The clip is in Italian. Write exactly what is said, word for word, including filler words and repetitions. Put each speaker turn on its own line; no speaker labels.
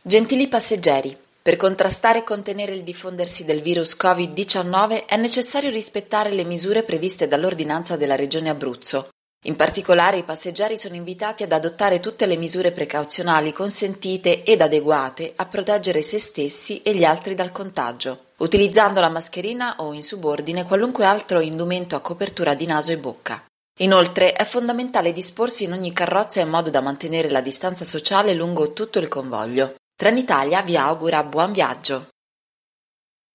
Gentili passeggeri, per contrastare e contenere il diffondersi del virus covid diciannove è necessario rispettare le misure previste dall'ordinanza della Regione Abruzzo. In particolare i passeggeri sono invitati ad adottare tutte le misure precauzionali consentite ed adeguate a proteggere se stessi e gli altri dal contagio, utilizzando la mascherina o in subordine qualunque altro indumento a copertura di naso e bocca. Inoltre è fondamentale disporsi in ogni carrozza in modo da mantenere la distanza sociale lungo tutto il convoglio. Trenitalia vi augura buon viaggio.